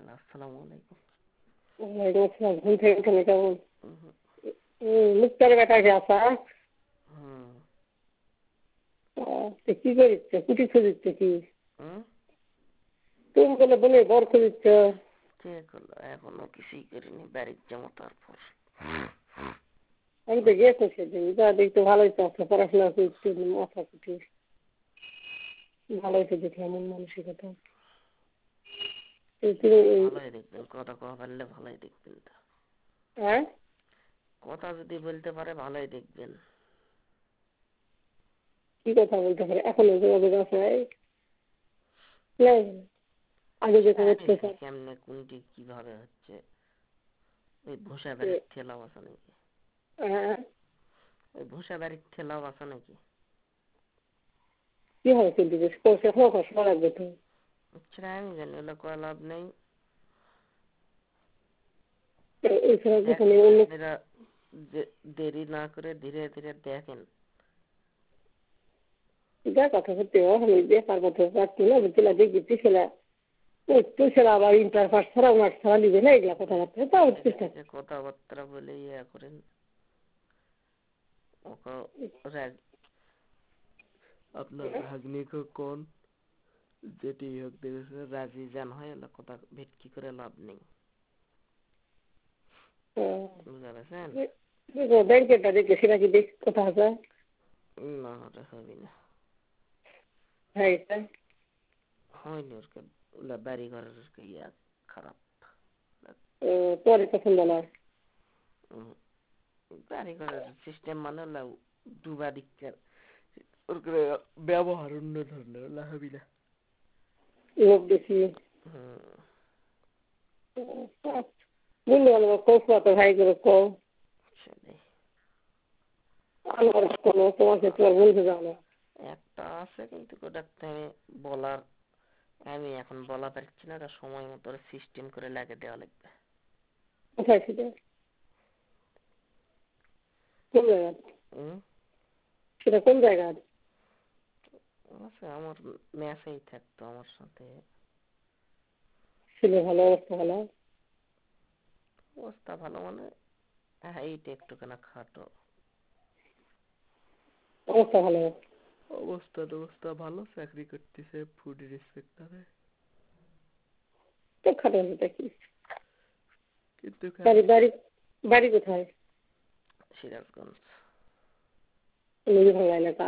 আসসালামু আলাইকুম। ওয়ালাইকুম আসসালাম। ঘুম থেকে উঠে না কেমন? হুম। মুক্তার বেটা কে আসা কি করিচ্ছে? কুটি খুঁজিচ্ছে কি? তুমি বলে বলে বর খুঁজিচ্ছ? কে করলো? এখনো কিছুই করিনি, বাড়ির যাবো তারপর। আমি তো গেছি সেদিন, যা দেখতে ভালোই তো আছে, পড়াশোনা করছে মাথা কুটি ভালোই তো দেখে এমন মানসিকতা। ভালোই দেখবেন, কথা কওয়া পারলে ভালোই দেখবেন তো। হ্যাঁ, কথা যদি বলতে পারে ভালোই দেখবেন। কি কথা বলতে পারে? এখনো যোগাযোগ আছে? আগে যে হচ্ছে কেমনে কোনটি কিভাবে হচ্ছে, ওই ভূষা বাড়ির ঠেলাও আছে নাকি? ওই ভূষা বাড়ির ঠেলাও আছে নাকি? কি হয় কিন্তু বেশ করছে, শোনা লাগবে তো। সেটা আমি জানি, ওগুলো করা লাভ নেই। দেরি না করে ধীরে ধীরে দেখেন। যা কথা করতে আমি বেকার কথা পাচ্ছি না, বুঝছিলা দেখবি ছেলে একটু ছেলে আবার ইন্টার পাস ছাড়া অনার্স ছাড়া নিবে না, এগুলা কথাবার্তা তাও কথাবার্তা বলে ইয়ে করেন। আপনার ভাগ্নিকে কোন যেটি হোক দেখেছে রাজি জান হয়, এলা কথা ভেটকি করে লাভ নেই। বুঝতে পারছেন? ব্যাংকেরটা দেখলে সেটা কি দেখ কথা আছে না, ওটা হবি না। হয়নি ওরকে, বাড়ি ঘরের ইয়া খারাপ। তোর পছন্দ না? বাড়ি ঘরের সিস্টেম মানে হলো ডুবা দিককার, ওর ব্যবহার অন্য ধরনের, ওলা হবি না। লোক বেশি বললো আমার কৌশল তো ভাই করে কও আমার কোনো তোমাকে তোমার বলতে যাও না। একটা আছে কিন্তু ওটাতে আমি বলার, আমি এখন বলা পারছি না, ওটা সময় মতো সিস্টেম করে লাগে দেওয়া লাগবে। কোথায় সেটা? কোন জায়গা? সেটা কোন জায়গা? আছে আমার মেসেই থাকতো আমার সাথে। ছিল ভালো, অবস্থা ভালো? অবস্থা ভালো মানে এইটা একটুখানা খাটো। অবস্থা ভালো? অবস্থা ভালো, চাকরি করতেছে ফুড ইন্সপেক্টরে। তো খাটো সেটা কি? কিন্তু বাড়ি কোথায়? সিরাজগঞ্জ। ভালো এলাকা।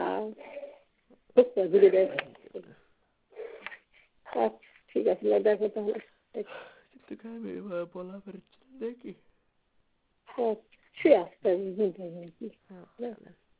ঠিক আছে, দেখো তাহলে। কিন্তু আমি এভাবে বলা পারছি না দেখি। সে আসতে